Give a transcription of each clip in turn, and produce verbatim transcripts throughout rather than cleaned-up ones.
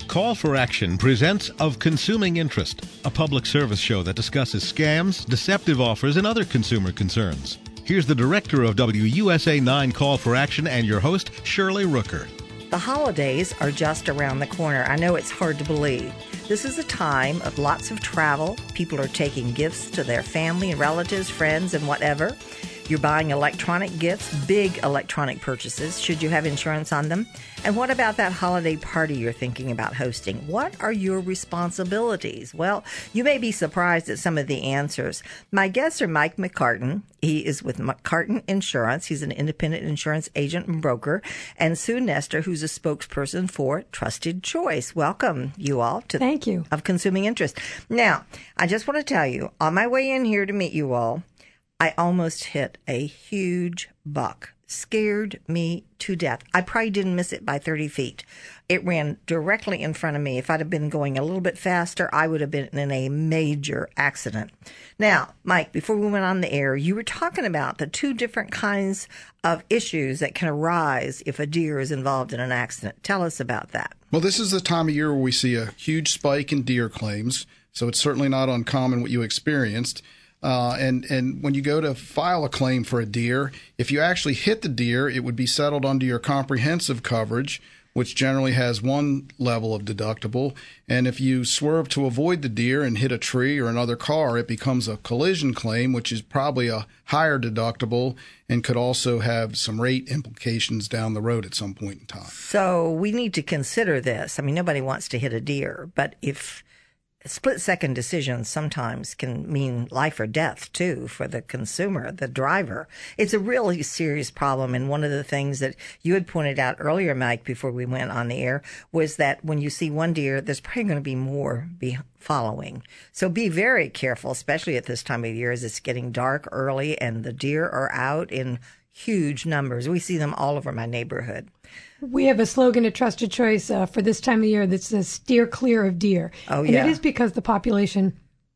Call for Action presents Of Consuming Interest, a public service show that discusses scams, deceptive offers, and other consumer concerns. Here's the director of W U S A nine Call for Action and your host, Shirley Rooker. The holidays are just around the corner. I know it's hard to believe. This is a time of lots of travel. People are taking gifts to their family and relatives, friends, and whatever. You're buying electronic gifts, big electronic purchases, should you have insurance on them? And what about that holiday party you're thinking about hosting? What are your responsibilities? Well, you may be surprised at some of the answers. My guests are Mike McCartan. He is with McCartan Insurance. He's an independent insurance agent and broker. And Sue Nestor, who's a spokesperson for Trusted Choice. Welcome, you all, to Thank you. Of Consuming Interest. Now, I just want to tell you, on my way in here to meet you all, I almost hit a huge buck. Scared me to death. I probably didn't miss it by thirty feet. It ran directly in front of me. If I'd have been going a little bit faster, I would have been in a major accident. Now, Mike, before we went on the air, you were talking about the two different kinds of issues that can arise if a deer is involved in an accident. Tell us about that. Well, this is the time of year where we see a huge spike in deer claims, so it's certainly not uncommon what you experienced. Uh, and, and when you go to file a claim for a deer, if you actually hit the deer, it would be settled under your comprehensive coverage, which generally has one level of deductible. And if you swerve to avoid the deer and hit a tree or another car, it becomes a collision claim, which is probably a higher deductible and could also have some rate implications down the road at some point in time. So we need to consider this. I mean, nobody wants to hit a deer, but if split-second decisions sometimes can mean life or death, too, for the consumer, the driver. It's a really serious problem, and one of the things that you had pointed out earlier, Mike, before we went on the air, was that when you see one deer, there's probably going to be more be following. So be very careful, especially at this time of year as it's getting dark early and the deer are out in huge numbers. We see them all over my neighborhood. We have a slogan at Trusted Choice uh, for this time of year that says steer clear of deer. Oh, and yeah. it is because the population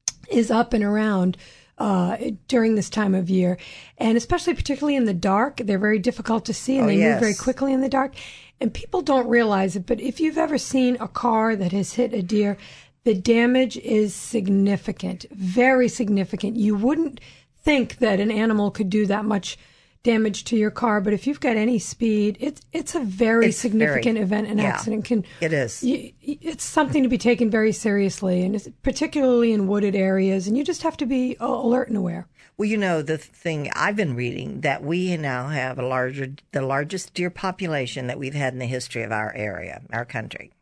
is up and around uh, during this time of year. And especially particularly in the dark, they're very difficult to see and oh, they yes. move very quickly in the dark. And people don't realize it, but if you've ever seen a car that has hit a deer, the damage is significant, very significant. You wouldn't think that an animal could do that much damage to your car, but if you've got any speed, it's it's a very it's significant very, event. An yeah, accident can it is. You, it's something to be taken very seriously, and it's particularly in wooded areas. And you just have to be alert and aware. Well, you know, the thing I've been reading that we now have a larger, the largest deer population that we've had in the history of our area, our country.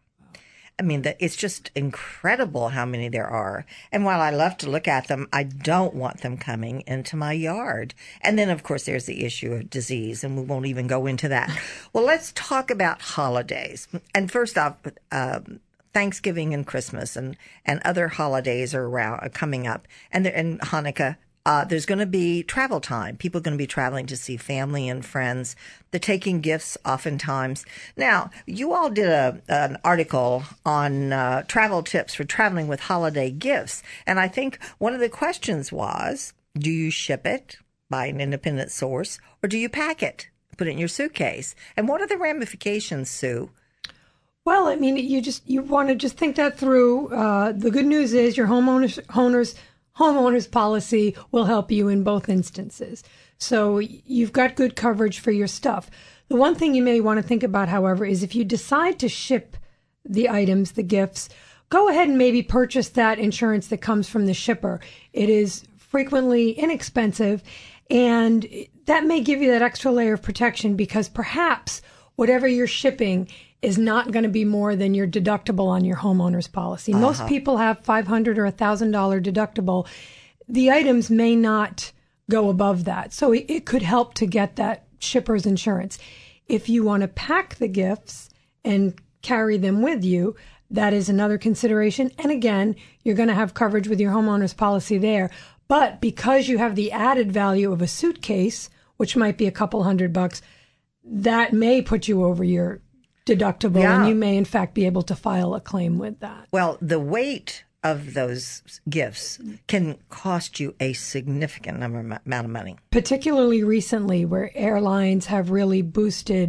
I mean, the, it's just incredible how many there are. And while I love to look at them, I don't want them coming into my yard. And then, of course, there's the issue of disease, and we won't even go into that. Well, let's talk about holidays. And first off, um, Thanksgiving and Christmas and, and other holidays are around, are coming up, and, and Hanukkah. Uh, there's going to be travel time. People are going to be traveling to see family and friends. They're taking gifts oftentimes. Now, you all did a, an article on uh, travel tips for traveling with holiday gifts. And I think one of the questions was, do you ship it by an independent source, or do you pack it, put it in your suitcase? And what are the ramifications, Sue? Well, I mean, you just you want to just think that through. Uh, the good news is your homeowners, owners, homeowner's policy will help you in both instances. So you've got good coverage for your stuff. The one thing you may want to think about, however, is if you decide to ship the items, the gifts, go ahead and maybe purchase that insurance that comes from the shipper. It is frequently inexpensive, and that may give you that extra layer of protection because perhaps whatever you're shipping is not going to be more than your deductible on your homeowner's policy. Uh-huh. Most people have five hundred dollars or one thousand dollars deductible. The items may not go above that. So it, it could help to get that shipper's insurance. If you want to pack the gifts and carry them with you, that is another consideration. And again, you're going to have coverage with your homeowner's policy there. But because you have the added value of a suitcase, which might be a couple hundred bucks, that may put you over your deductible, yeah. and you may, in fact, be able to file a claim with that. Well, the weight of those gifts can cost you a significant number amount of money. Particularly recently, where airlines have really boosted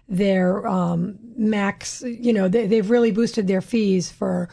their um, max, you know, they, they've really boosted their fees for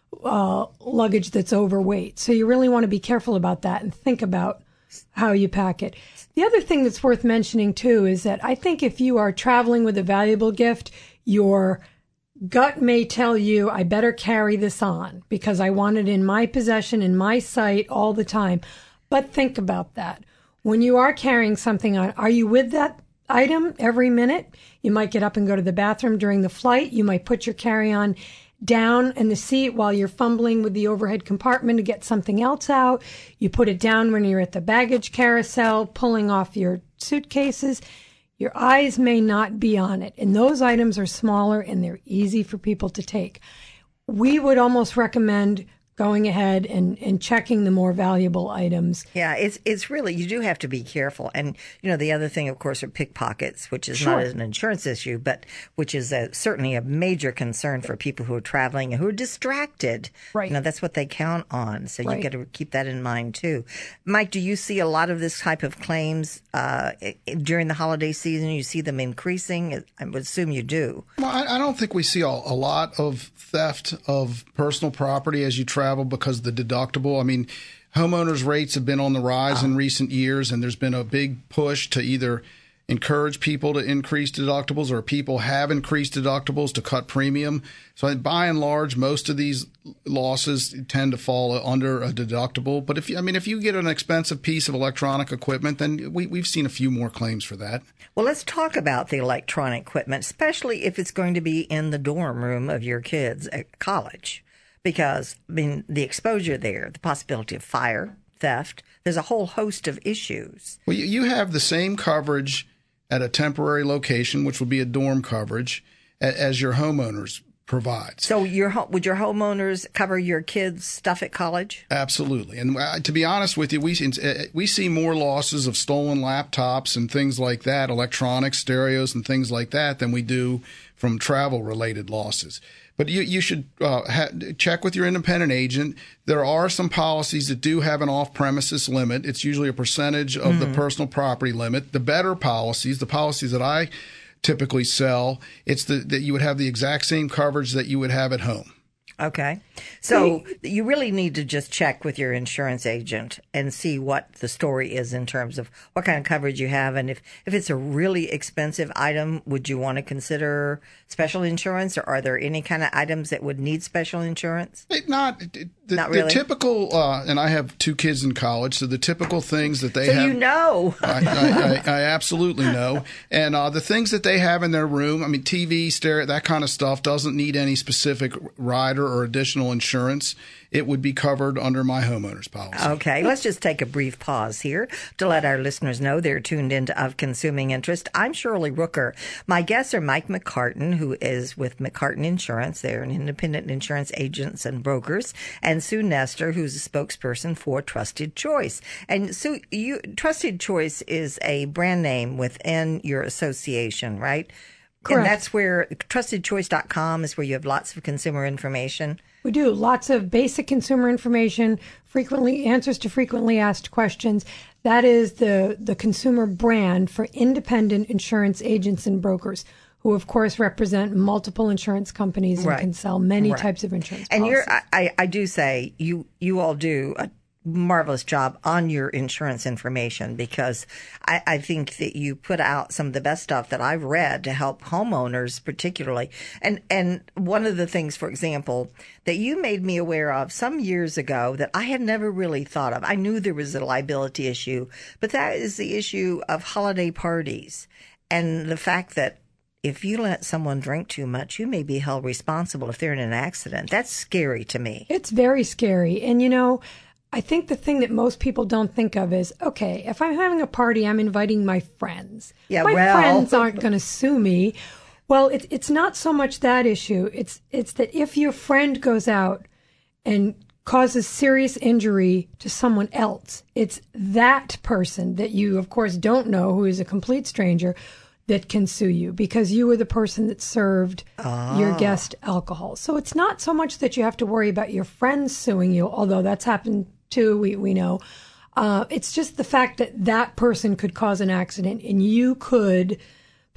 uh, luggage that's overweight. So you really want to be careful about that and think about how you pack it. The other thing that's worth mentioning, too, is that I think if you are traveling with a valuable gift, your gut may tell you, I better carry this on because I want it in my possession, in my sight all the time. But think about that. When you are carrying something on, are you with that item every minute? You might get up and go to the bathroom during the flight. You might put your carry-on down in the seat while you're fumbling with the overhead compartment to get something else out. You put it down when you're at the baggage carousel, pulling off your suitcases. Your eyes may not be on it, and those items are smaller and they're easy for people to take. We would almost recommend going ahead and, and checking the more valuable items. Yeah, it's it's really, you do have to be careful. And, you know, the other thing, of course, are pickpockets, which is Sure. not an insurance issue, but which is a, certainly a major concern for people who are traveling and who are distracted. Right. You know, that's what they count on. So Right. you got to keep that in mind, too. Mike, do you see a lot of this type of claims uh, during the holiday season? You see them increasing? I would assume you do. Well, I, I don't think we see a, a lot of theft of personal property as you travel because of the deductible. I mean, homeowners' rates have been on the rise oh. in recent years, and there's been a big push to either encourage people to increase deductibles, or people have increased deductibles to cut premium. So by and large, most of these losses tend to fall under a deductible. But if you, I mean, if you get an expensive piece of electronic equipment, then we, we've seen a few more claims for that. Well, let's talk about the electronic equipment, especially if it's going to be in the dorm room of your kids at college. Because, I mean, the exposure there, the possibility of fire, theft, there's a whole host of issues. Well, you, you have the same coverage at a temporary location, which would be a dorm coverage, as your homeowners provide. So your would your homeowners cover your kids' stuff at college? Absolutely. And uh, to be honest with you, we we see more losses of stolen laptops and things like that, electronics, stereos, and things like that, than we do from travel-related losses. But you, you should uh, ha- check with your independent agent. There are some policies that do have an off-premises limit. It's usually a percentage of mm-hmm. the personal property limit. The better policies, the policies that I typically sell, it's the, that you would have the exact same coverage that you would have at home. Okay. So you really need to just check with your insurance agent and see what the story is in terms of what kind of coverage you have. And if, if it's a really expensive item, would you want to consider special insurance, or are there any kind of items that would need special insurance? It not, it, the, not really? The typical, uh, and I have two kids in college, so the typical things that they so have. So you know. I, I, I, I absolutely know. And uh, the things that they have in their room, I mean, T V, stereo, that kind of stuff doesn't need any specific rider or additional insurance. It would be covered under my homeowner's policy. Okay, let's just take a brief pause here to let our listeners know they're tuned into Of Consuming Interest. I'm Shirley Rooker. My guests are Mike McCartan, who is with McCartan Insurance. They're an independent insurance agents and brokers, and Sue Nestor, who's a spokesperson for Trusted Choice. And Sue, you, Trusted Choice is a brand name within your association, right? Correct. And that's where trusted choice dot com is where you have lots of consumer information. We do lots of basic consumer information, frequently answers to frequently asked questions. That is the, the consumer brand for independent insurance agents and brokers, who of course represent multiple insurance companies and right. can sell many right. types of insurance and policies. you're, I, I do say you, you all do a marvelous job on your insurance information, because I, I think that you put out some of the best stuff that I've read to help homeowners particularly. And and one of the things, for example, that you made me aware of some years ago that I had never really thought of. I knew there was a liability issue, but that is the issue of holiday parties and the fact that if you let someone drink too much, you may be held responsible if they're in an accident. That's scary to me. It's very scary. And, you know, I think the thing that most people don't think of is, okay, if I'm having a party, I'm inviting my friends. Yeah, my well. friends aren't going to sue me. Well, it, it's not so much that issue. It's it's that if your friend goes out and causes serious injury to someone else, it's that person that you, of course, don't know, who is a complete stranger, that can sue you because you were the person that served oh. your guest alcohol. So it's not so much that you have to worry about your friends suing you, although that's happened too, we, we know. Uh, it's just the fact that that person could cause an accident and you could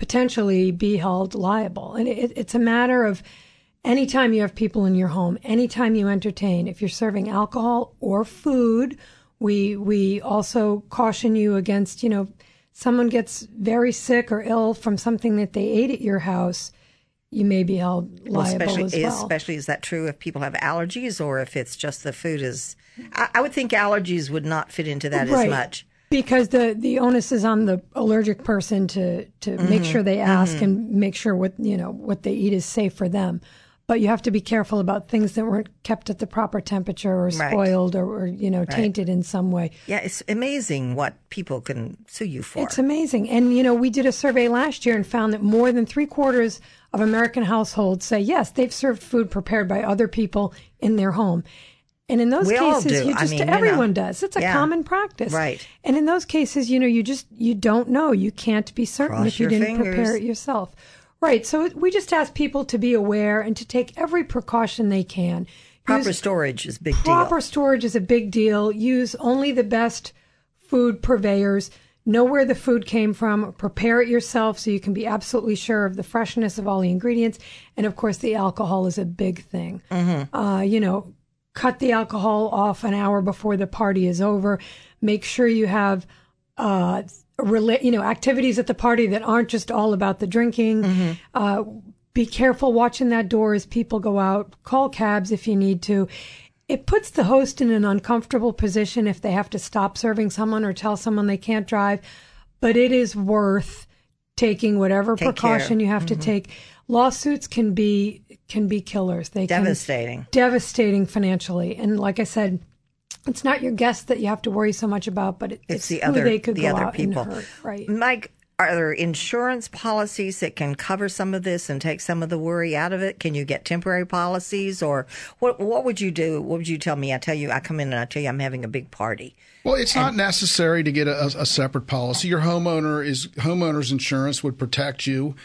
potentially be held liable. And it, it's a matter of anytime you have people in your home, anytime you entertain, if you're serving alcohol or food, we we also caution you against, you know, someone gets very sick or ill from something that they ate at your house, you may be held liable well, especially, as well. Especially, is that true if people have allergies or if it's just the food is... I, I would think allergies would not fit into that right. as much. Because the, the onus is on the allergic person to, to mm-hmm. make sure they ask mm-hmm. and make sure what, you know, what they eat is safe for them. But you have to be careful about things that weren't kept at the proper temperature or spoiled right. or, or, you know, right. tainted in some way. Yeah, it's amazing what people can sue you for. It's amazing. And, you know, we did a survey last year and found that more than three quarters of American households say, yes, they've served food prepared by other people in their home. And in those we cases, you I just mean, everyone you know, does. It's a yeah, common practice. Right. And in those cases, you know, you just you don't know. You can't be certain Cross if you your didn't fingers. prepare it yourself. Right. So we just ask people to be aware and to take every precaution they can. Proper Use, storage is a big proper deal. Proper storage is a big deal. Use only the best food purveyors. Know where the food came from. Prepare it yourself so you can be absolutely sure of the freshness of all the ingredients. And, of course, the alcohol is a big thing. Mm-hmm. Uh, you know, cut the alcohol off an hour before the party is over. Make sure you have... Uh, you know, activities at the party that aren't just all about the drinking. Mm-hmm. Uh, be careful watching that door as people go out. Call cabs if you need to. It puts the host in an uncomfortable position if they have to stop serving someone or tell someone they can't drive. But it is worth taking whatever Take precaution care. you have mm-hmm. to take. Lawsuits can be can be killers. They devastating, can, devastating financially. And like I said, it's not your guests that you have to worry so much about, but it, it's, it's the who other they could the go other out people. And hurt, right? Mike, are there insurance policies that can cover some of this and take some of the worry out of it? Can you get temporary policies, or what? What would you do? What would you tell me? I tell you, I come in and I tell you, I'm having a big party. Well, it's and, not necessary to get a, a separate policy. Your homeowner is homeowner's insurance would protect you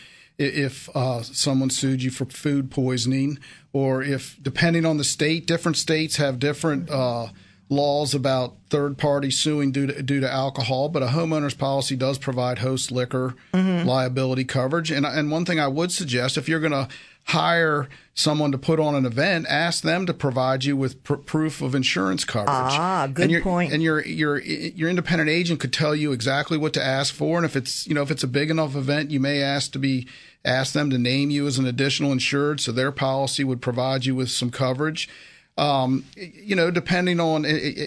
if uh, someone sued you for food poisoning, or if, depending on the state, different states have different uh, laws about third-party suing due to, due to alcohol, but a homeowner's policy does provide host liquor mm-hmm. liability coverage. And, and one thing I would suggest, if you're going to hire someone to put on an event, ask them to provide you with pr- proof of insurance coverage. Ah, good and your, point. And your your your independent agent could tell you exactly what to ask for. And if it's you know if it's a big enough event, you may ask to be ask them to name you as an additional insured, so their policy would provide you with some coverage. Um, you know, depending on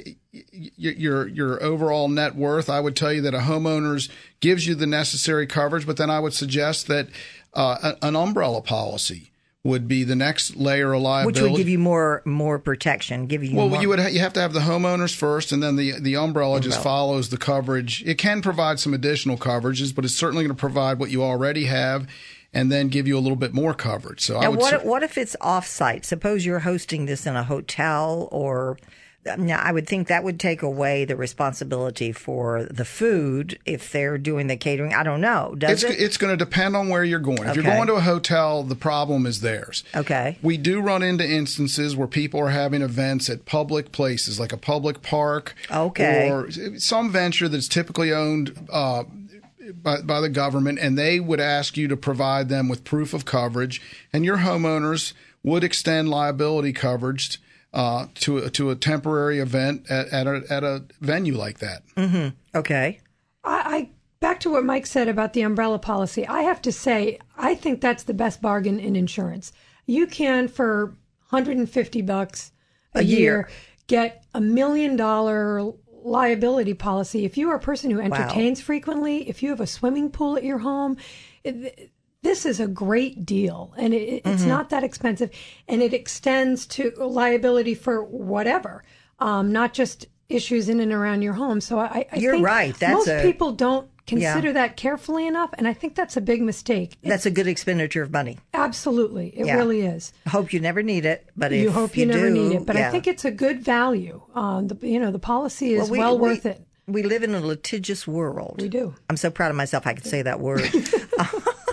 your your overall net worth, I would tell you that a homeowner's gives you the necessary coverage, but then I would suggest that uh, an umbrella policy would be the next layer of liability, which would give you more more protection. Give you well, more. you would ha- you have to have the homeowners first, and then the the umbrella, umbrella just follows the coverage. It can provide some additional coverages, but it's certainly going to provide what you already have, and then give you a little bit more coverage. So, now, I would what say, if, what if it's off-site? Suppose you're hosting this in a hotel, or now I would think that would take away the responsibility for the food if they're doing the catering. I don't know. Does it's, it? It's going to depend on where you're going. If Okay. you're going to a hotel, the problem is theirs. Okay. We do run into instances where people are having events at public places, like a public park, Okay. or some venture that's typically owned uh, by, by the government, and they would ask you to provide them with proof of coverage, and your homeowners would extend liability coverage uh, to a, to a temporary event at, at a at a venue like that. Mm-hmm. Okay. I, I back to what Mike said about the umbrella policy. I have to say, I think that's the best bargain in insurance. You can, for one hundred fifty bucks a, A year, year, get a million dollar liability policy. If you are a person who entertains Wow. frequently, if you have a swimming pool at your home, it, this is a great deal, and it, it's Mm-hmm. not that expensive, and it extends to liability for whatever, um, not just issues in and around your home. So I, I You're think right. That's most a- people don't consider Yeah. that carefully enough, and I think that's a big mistake. It- That's a good expenditure of money. absolutely, it Yeah. really is. I hope you never need it, but if You hope you, never do, need it, but yeah. I think it's a good value. Um, the, you know, the policy is we- well we- worth it. We live in a litigious world. We do. I'm so proud of myself I could say that word. But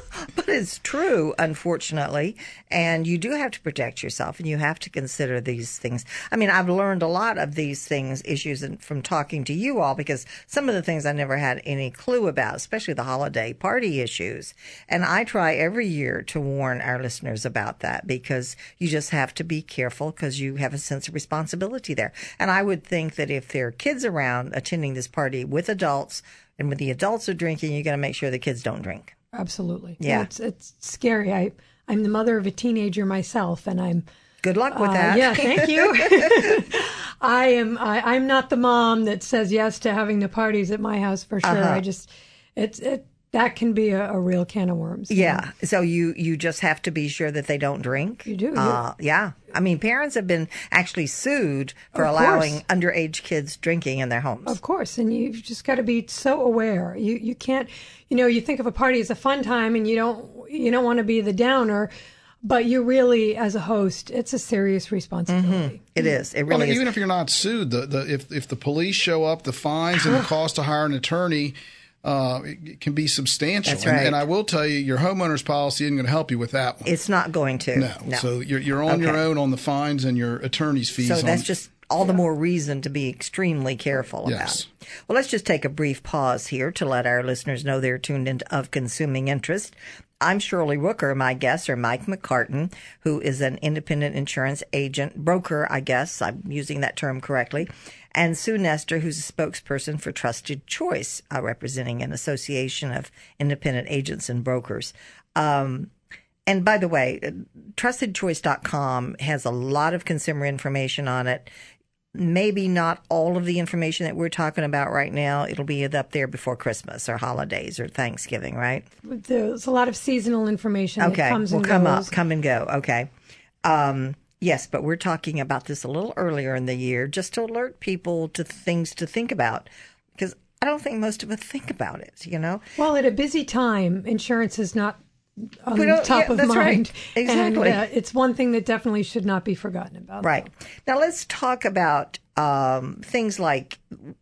That is true, unfortunately. And you do have to protect yourself, and you have to consider these things. I mean, I've learned a lot of these things, issues, from talking to you all, because some of the things I never had any clue about, especially the holiday party issues. And I try every year to warn our listeners about that, because you just have to be careful, because you have a sense of responsibility there. And I would think that if there are kids around attending this party with adults, and when the adults are drinking, you got to make sure the kids don't drink. Absolutely. Yeah. It's, it's scary. I, I'm the mother of a teenager myself, and I'm... Good luck with uh, that. Yeah, thank you. I am, I, I'm not the mom that says yes to having the parties at my house for sure. Uh-huh. I just, it's, it, that can be a, a real can of worms. Yeah. know? So you, you just have to be sure that they don't drink. You do. Uh, yeah. I mean, parents have been actually sued for Of allowing course. underage kids drinking in their homes. Of course. And you've just got to be so aware. You, you can't, you know, you think of a party as a fun time, and you don't, you don't want to be the downer. But you really, as a host, it's a serious responsibility. Mm-hmm. It is. It Well, really and even is. if you're not sued, the, the if if the police show up, the fines and the cost to hire an attorney uh, it can be substantial. That's And, right. and I will tell you, your homeowner's policy isn't going to help you with that one. It's not going to. no. No. So you're you're on your Okay. own on the fines and your attorney's fees. So on, that's just all the more reason to be extremely careful about Yes. it. Well, let's just take a brief pause here to let our listeners know they're tuned into Of Consuming Interest. I'm Shirley Rooker. My guests are Mike McCartan, who is an independent insurance agent, broker, I guess. I'm using that term correctly. And Sue Nestor, who's a spokesperson for Trusted Choice, uh, representing an association of independent agents and brokers. Um, and by the way, trusted choice dot com has a lot of consumer information on it. Maybe not all of the information that we're talking about right now. It'll be up there before Christmas or holidays or Thanksgiving, right? There's a lot of seasonal information Okay, that comes will and come goes. up, come and go. Okay. Um, yes, but we're talking about this a little earlier in the year just to alert people to things to think about, because I don't think most of us think about it, you know? Well, at a busy time, insurance is not on We the don't- top yeah, of that's right. mind. Exactly. And uh, it's one thing that definitely should not be forgotten about. Right. Now let's talk about um, things like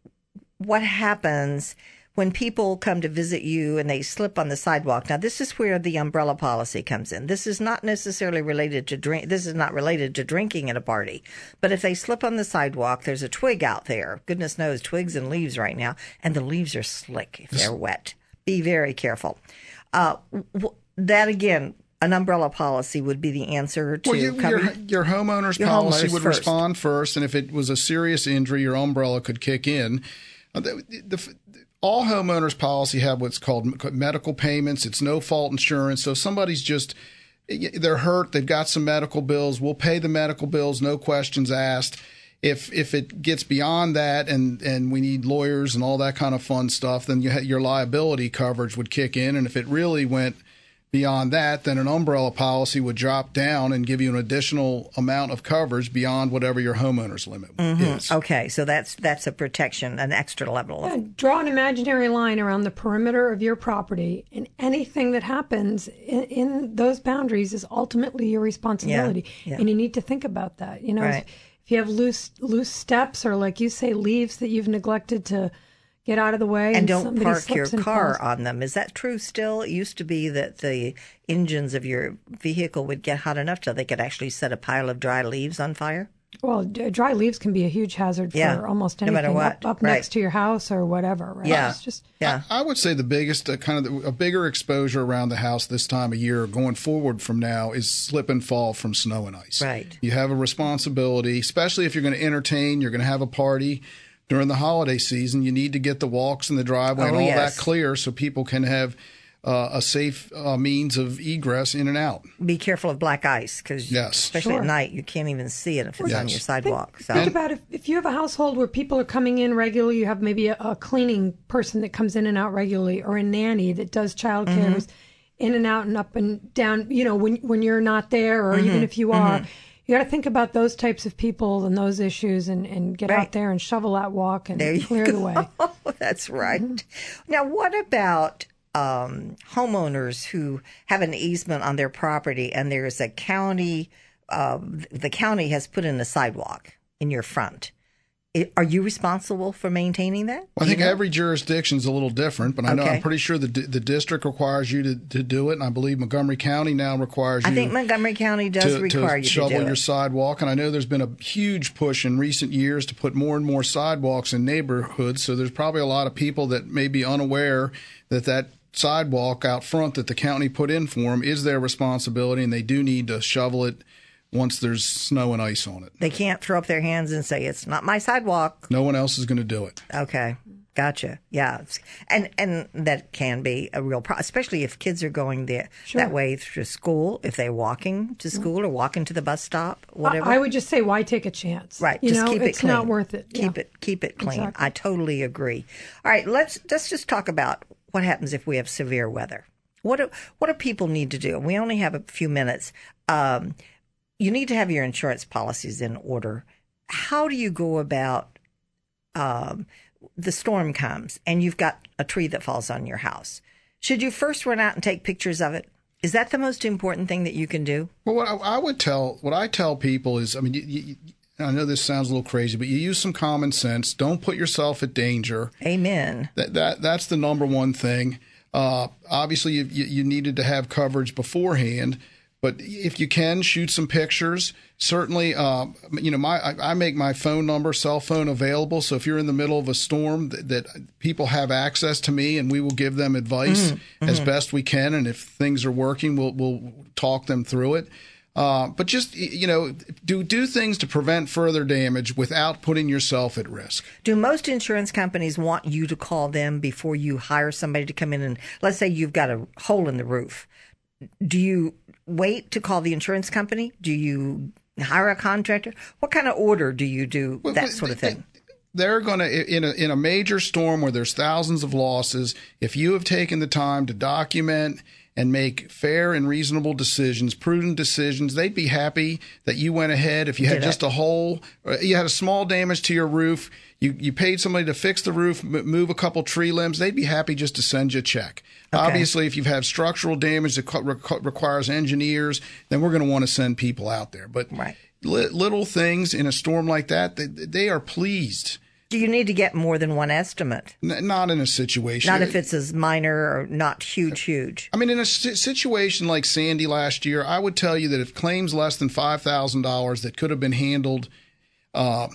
what happens when people come to visit you and they slip on the sidewalk. Now, this is where the umbrella policy comes in. This is not necessarily related to drink. This is not related to drinking at a party. But if they slip on the sidewalk, there's a twig out there. Goodness knows, twigs and leaves right now, and the leaves are slick if they're wet. Be very careful. Uh, w- that again, an umbrella policy would be the answer to Well, you, cover- your, your homeowner's Your policy homeowner's would first. respond first, and if it was a serious injury, your umbrella could kick in. Uh, the, the, all homeowners' policy have what's called medical payments. It's no fault insurance. So if somebody's just they're hurt, they've got some medical bills, we'll pay the medical bills, no questions asked. If if it gets beyond that and, and we need lawyers and all that kind of fun stuff, then you ha- your liability coverage would kick in. And if it really went beyond that, then an umbrella policy would drop down and give you an additional amount of coverage beyond whatever your homeowner's limit is. Okay, so that's that's a protection, an extra level. Of, Yeah, draw an imaginary line around the perimeter of your property, and anything that happens in, in those boundaries is ultimately your responsibility. Yeah, yeah. And you need to think about that. You know, Right. if, if you have loose loose steps or, like you say, leaves that you've neglected to get out of the way, and, and don't somebody park your slips and car falls. on them. Is that true still? It used to be that the engines of your vehicle would get hot enough till they could actually set a pile of dry leaves on fire. Well, d- dry leaves can be a huge hazard for Yeah, almost no anything matter what. up, up Right. next to your house or whatever. Right? Yeah. It's just Yeah. I would say the biggest, uh, kind of the, a bigger exposure around the house this time of year going forward from now is slip and fall from snow and ice. Right. You have a responsibility, especially if you're going to entertain, you're going to have a party during the holiday season. You need to get the walks and the driveway and Oh, all yes. that clear so people can have uh, a safe uh, means of egress in and out. Be careful of black ice because, Yes. especially Sure. at night, you can't even see it if it's on Yes. your sidewalk. So Think about if, if you have a household where people are coming in regularly, you have maybe a, a cleaning person that comes in and out regularly, or a nanny that does childcare Mm-hmm. who's in and out and up and down, you know, when when you're not there, or Mm-hmm. even if you are. You got to think about those types of people and those issues, and, and get Right. out there and shovel that walk and There you clear the way. Oh, that's right. Now, what about um, homeowners who have an easement on their property and there's a county, uh, the county has put in a sidewalk in your front? I- Are you responsible for maintaining that? Well, I Do think you know? every jurisdiction is a little different, but I know Okay. I'm pretty sure the d- the district requires you to, to do it, and I believe Montgomery County now requires you I think Montgomery County does to, require to you to shovel do your it. sidewalk. And I know there's been a huge push in recent years to put more and more sidewalks in neighborhoods. So there's probably a lot of people that may be unaware that that sidewalk out front that the county put in for them is their responsibility, and they do need to shovel it once there's snow and ice on it. They can't throw up their hands and say, it's not my sidewalk. No one else is going to do it. Okay. Gotcha. Yeah. And and that can be a real problem, especially if kids are going there Sure. that way to school, if they're walking to school or walking to the bus stop, whatever. I, I would just say, why take a chance? Right. You just know, keep it it's clean. not worth it. Keep Yeah. it keep it clean. Exactly. I totally agree. All right, let's let's just talk about what happens if we have severe weather. What do, what do people need to do? We only have a few minutes. Um, you need to have your insurance policies in order. How do you go about um, the storm comes and you've got a tree that falls on your house? Should you first run out and take pictures of it? Is that the most important thing that you can do? Well, what I, I would tell, what I tell people is, I mean, you, you, I know this sounds a little crazy, but you use some common sense. Don't put yourself at danger. Amen. That that that's the number one thing. Uh, obviously, you, you you needed to have coverage beforehand, but if you can, shoot some pictures. Certainly, uh, you know, my I, I make my phone number, cell phone available. So if you're in the middle of a storm, that, that people have access to me, and we will give them advice mm-hmm. as best we can. And if things are working, we'll we'll talk them through it. Uh, but just, you know, do do things to prevent further damage without putting yourself at risk. Do most insurance companies want you to call them before you hire somebody to come in and, let's say you've got a hole in the roof. Do you wait to call the insurance company? Do you hire a contractor? What kind of order do you do, Well, that sort of thing? They're going to, in a, in a major storm where there's thousands of losses, if you have taken the time to document and make fair and reasonable decisions, prudent decisions, they'd be happy that you went ahead. If you had Did just it. a hole, or you had a small damage to your roof, you, you paid somebody to fix the roof, m- move a couple tree limbs, they'd be happy just to send you a check. Okay. Obviously, if you've had structural damage that co- requ- requires engineers, then we're going to want to send people out there. But Right. li- little things in a storm like that, they, they are pleased. Do you need to get more than one estimate? N- not in a situation. Not if it's as minor or not huge, huge. I mean, in a si- situation like Sandy last year, I would tell you that if claims less than five thousand dollars that could have been handled uh,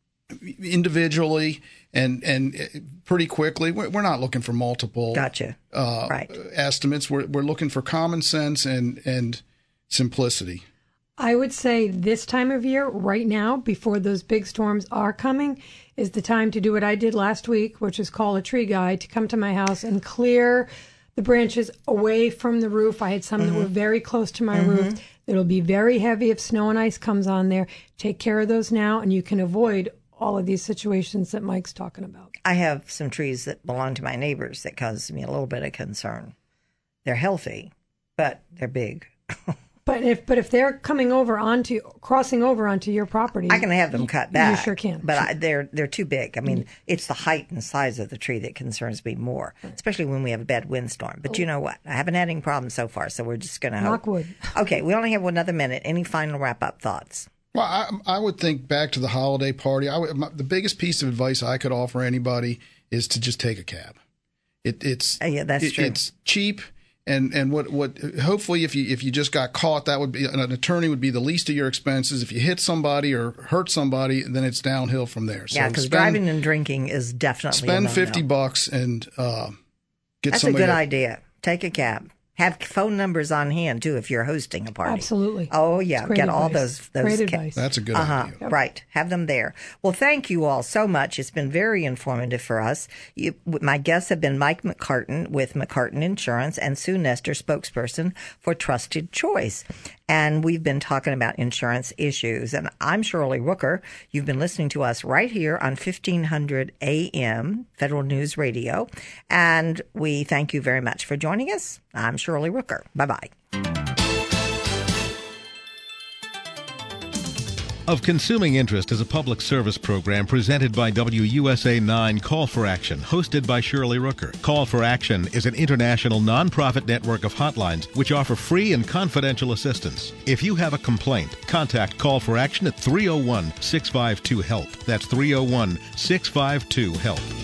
individually and and pretty quickly, we're, we're not looking for multiple Gotcha. uh, Right. estimates. We're we're looking for common sense and and simplicity. I would say this time of year, right now, before those big storms are coming, is the time to do what I did last week, which is call a tree guy to come to my house and clear the branches away from the roof. I had some mm-hmm. that were very close to my mm-hmm. roof. It'll be very heavy if snow and ice comes on there. Take care of those now, and you can avoid all of these situations that Mike's talking about. I have some trees that belong to my neighbors that cause me a little bit of concern. They're healthy, but they're big. But if but if they're coming over onto crossing over onto your property, I can have them cut back. You sure can. But I, they're they're too big. I mean, mm-hmm. it's the height and size of the tree that concerns me more, especially when we have a bad windstorm. But oh. you know what? I haven't had any problems so far, so we're just going to hope. Knock wood. Okay, we only have another minute. Any final wrap up thoughts? Well, I, I would think back to the holiday party. I would, my, the biggest piece of advice I could offer anybody is to just take a cab. It, it's uh, yeah, that's it, true. It's cheap. And and what, what hopefully if you if you just got caught, that would be an attorney would be the least of your expenses. If you hit somebody or hurt somebody, then it's downhill from there. So yeah, because driving and drinking is definitely spend a fifty bucks and uh, get That's somebody. a good to, idea. Take a cab. Have phone numbers on hand too if you're hosting a party. Absolutely. Oh yeah, get advice. all those those. Great ca- advice. That's a good uh-huh. idea. Yep. Right, have them there. Well, thank you all so much. It's been very informative for us. You, my guests have been Mike McCartan with McCartan Insurance and Sue Nestor, spokesperson for Trusted Choice. And we've been talking about insurance issues. And I'm Shirley Rooker. You've been listening to us right here on fifteen hundred A M Federal News Radio. And we thank you very much for joining us. I'm Shirley Rooker. Bye-bye. Of Consuming Interest is a public service program presented by W U S A nine Call for Action, hosted by Shirley Rooker. Call for Action is an international nonprofit network of hotlines which offer free and confidential assistance. If you have a complaint, contact Call for Action at three oh one, six five two, HELP. That's three oh one, six five two, HELP.